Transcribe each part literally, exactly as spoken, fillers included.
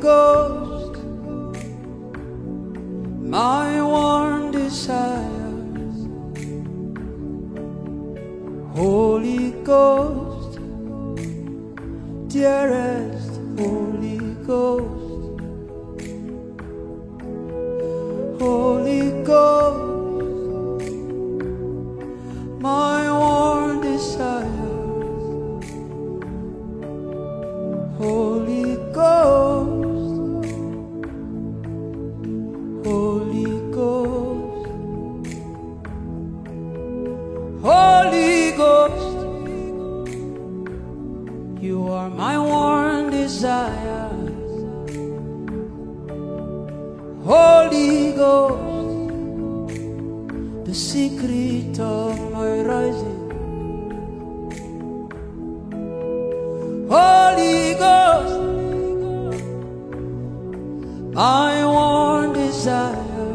Ghost, my one desire. Holy Ghost, dearest Holy Ghost, Holy Ghost, my one desire. Holy Ghost, Holy Ghost, Holy Ghost, you are my one desire. Holy Ghost, the secret of my rising. Holy Ghost, my one desire.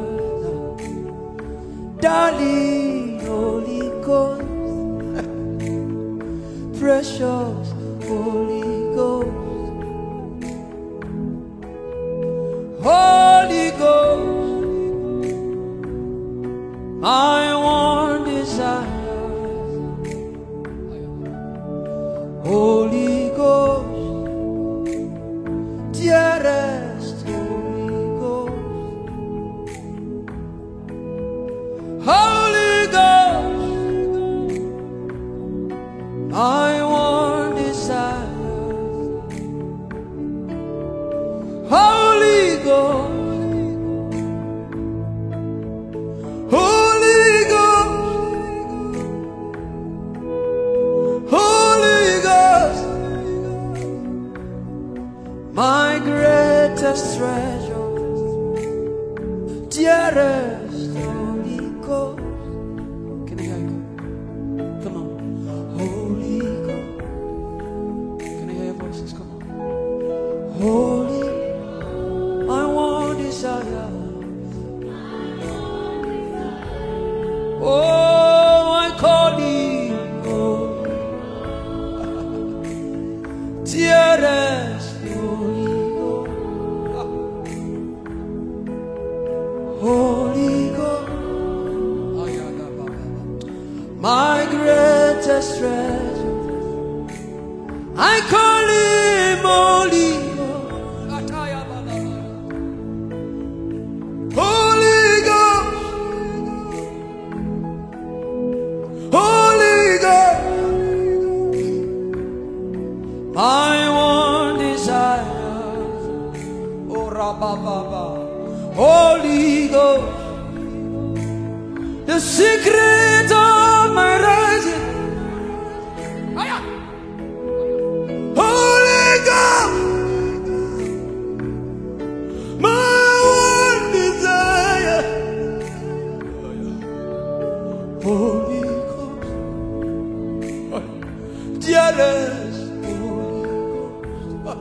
Darling, Holy Ghost, precious Holy Ghost, Holy Ghost, my one desire. Holy Ghost, dearest Holy Ghost, Holy Ghost, my one desire. Holy Ghost, Holy Ghost, Holy Ghost, my greatest treasure, dearest Holy Ghost. Can I hear you? Come on. Holy Ghost. Can I hear your voices? Come on. Holy, my one desire. Oh, I call thee, holy, dearest Holy Ghost, Holy Ghost, my greatest treasure. I call him Holy Ghost, Holy Ghost, Holy Ghost, my one desire. Oh, Rabba, Holy Ghost, the secret of my rising. Holy Ghost, my one desire. Holy Ghost, dearest Holy Ghost,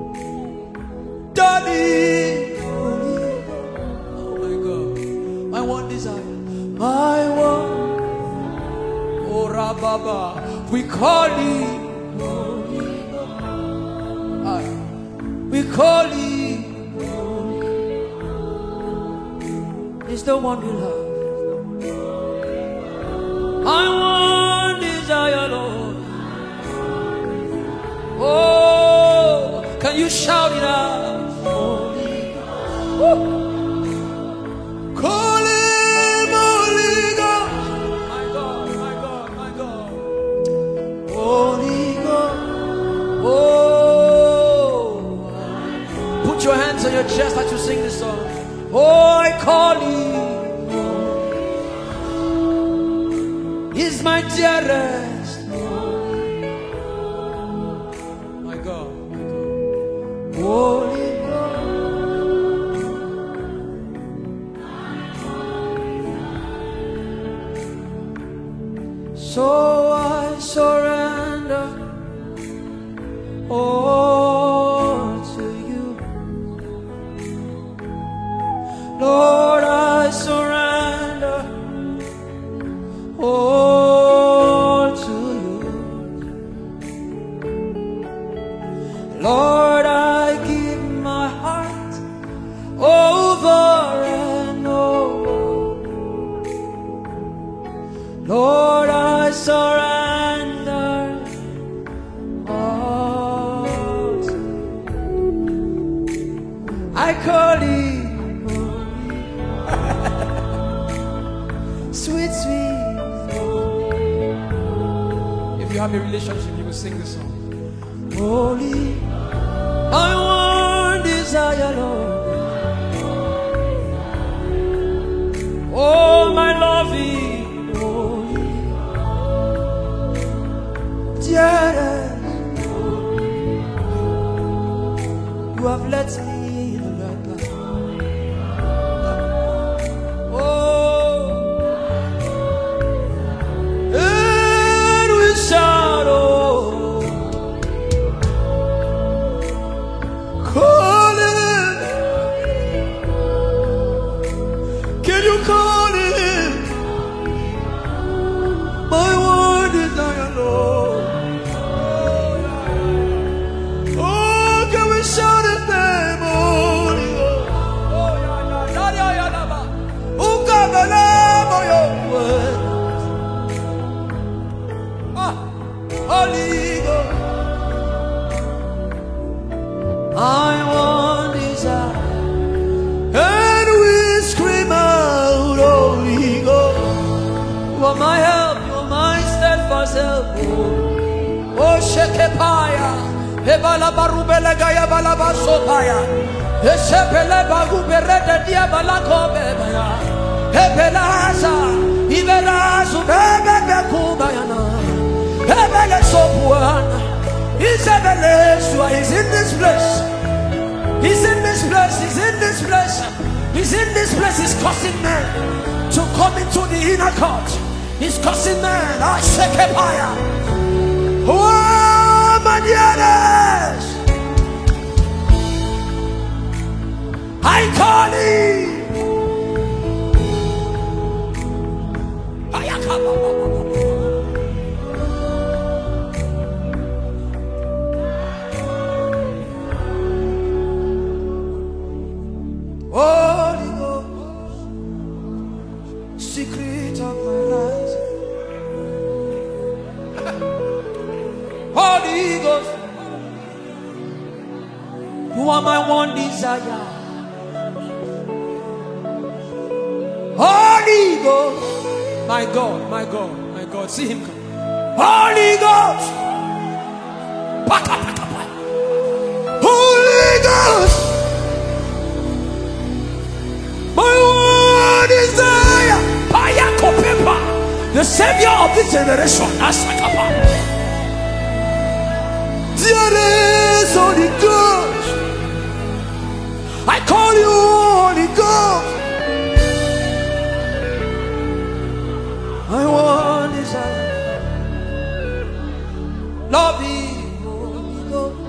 Daddy. Holy Ghost, oh my God, my one desire, my one. Oh Rababa, we call him Holy Ghost. Ah, we call him Holy Ghost. He's the one we love. I want desire, Lord. Oh, can you shout it out? Holy Ghost. Woo. Call him Holy Ghost. My God, my God, my God. Holy Ghost. Oh, put your hands on your chest as you sing this song. Oh, I call him. He's my dearest. My God, my God. Holy God. So I surrender all to you, Lord. I surrender all to you, Lord. I give my heart. I call you. Sweet, sweet. If you have a relationship, you will sing this song. Holy, my one desire, Lord. Oh, my loving, holy, dearest, you have let me in the right. Oh, and we shout, oh, call it. Can you call it? My word is not Lord. Oh, can we shout his name? Holy Ghost. Oh, yeah, yeah, yeah, yeah, yeah. Oh, God, the name of your word. Ah, Holy Ghost. I want desire. And we scream out, Holy Ghost. You are my help, you are my steadfast help. Oh, Shekepaya, Hebala Barubela Gaya Balaba Sopaya, Heshepele Bagubereta Diabalako Bebaya, Hebelaza, Ibelazu Bebe Kubayana, Hebele Sopuana, Isabelesua is in this place. He's in this place, he's in this place, he's in this place, he's causing men to come into the inner court. He's causing men, I shake fire. Oh, my dearest, I call him. Holy Ghost, secret of my life. Holy Ghost, you are my one desire. Holy Ghost, my God, my God, my God, see him come. Holy Ghost, Holy Ghost. Desire, the savior of this generation. Dearest Holy Ghost, I call you Holy Ghost. I want desire, love you, Holy Ghost,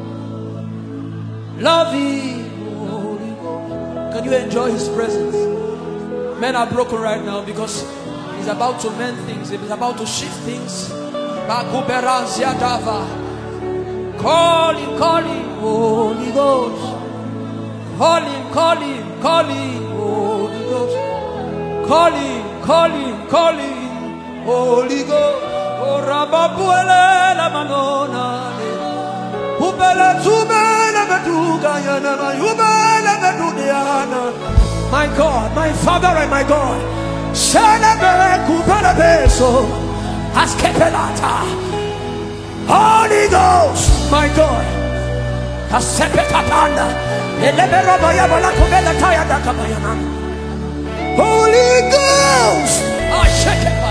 love you, Holy Ghost. Can you enjoy his presence? Men are broken right now because he's about to mend things. He's about to shift things. Call him, call him, Holy Ghost. Call him, call him, call him, Holy Ghost. Call him, call him, call him, Holy Ghost. Oh, Rababuele la manona. Ubela zubela meduga yana, ubela medudiana. My God, my Father and my God. Celebrate Kupalabeso. Askepelata. Holy Ghost, my God. Asepetapanda. Holy Ghost. I shake it.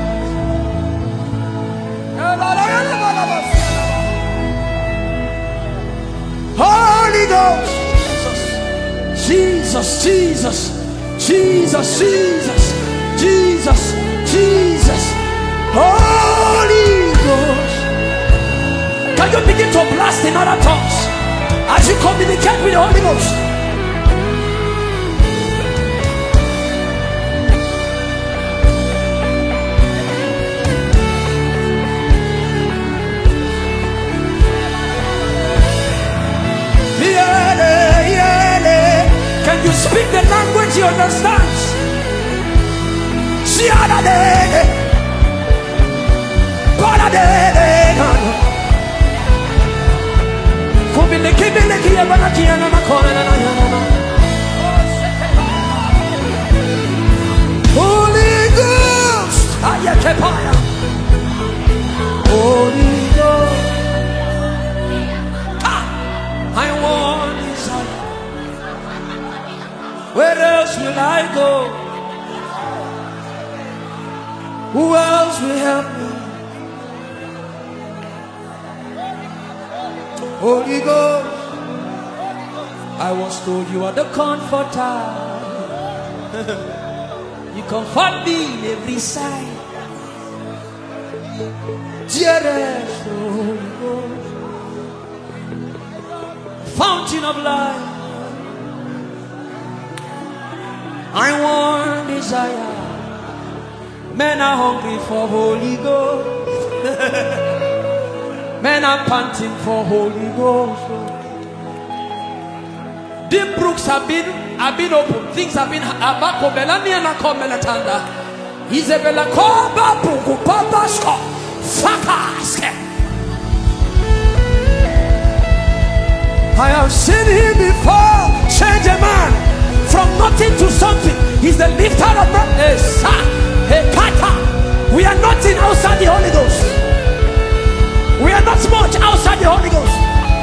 Holy Ghost. Jesus, Jesus, Jesus, Jesus, Jesus, Jesus, Holy Ghost. Can you begin to blast in other tongues as you communicate with the Holy Ghost? Can you speak the language he understands? Kumbi fire. Holy Ghost. Ah, I want desire. Where else will I go? Who else will help me? Holy Ghost. I was told you are the comforter. You comfort me in every side. Dearest Holy Ghost, fountain of life. I want desire. Men are hungry for Holy Ghost. Men are panting for Holy Ghost. Deep brooks have been have been open. Things have been abako belani and akomelatanda. Isabella koba buku papa sko fakaske. I have seen him before change a man from nothing to something. He's the lifter of darkness. We are nothing outside the Holy Ghost. We are not much outside the Holy Ghost.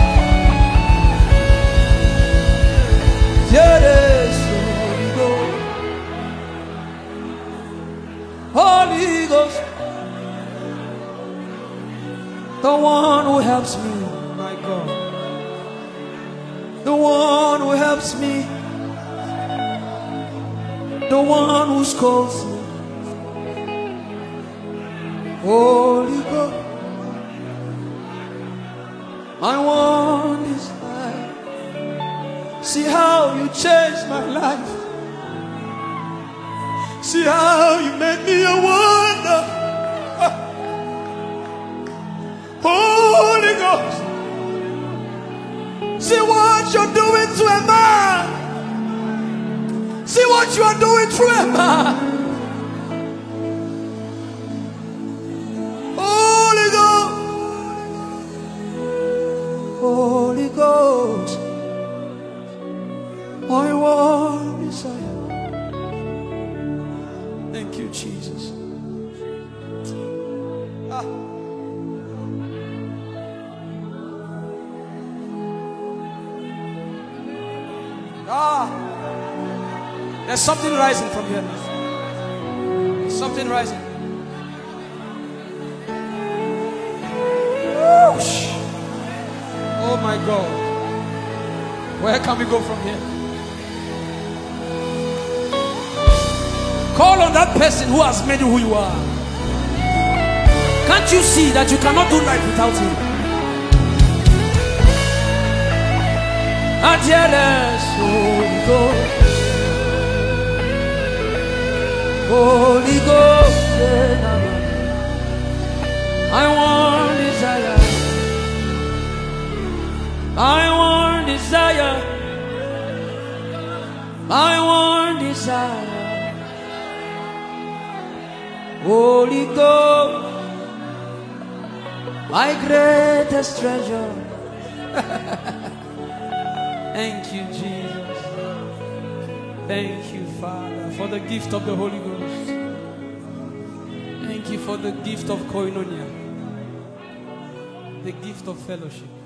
Yes, Holy Ghost. Holy Ghost. The one who helps me, my God. The one who helps me. The one who scolds me. Holy Ghost. I want this life. See how you changed my life. See how you made me a wonder. Holy Ghost. See what you're doing to a man. See what you are doing through a man. Holy Ghost. Holy Ghost. I want desire. Thank you, Jesus. Ah. Ah. There's something rising from here. There's something rising. Whoosh. Oh my God. Where can we go from here? Call on that person who has made you who you are. Can't you see that you cannot do life without him? And yes, Holy Ghost. Holy Ghost. I want desire. I want desire. I want desire. Holy Ghost, my greatest treasure. Thank you, Jesus. Thank you, Father, for the gift of the Holy Ghost. Thank you for the gift of koinonia, the gift of fellowship.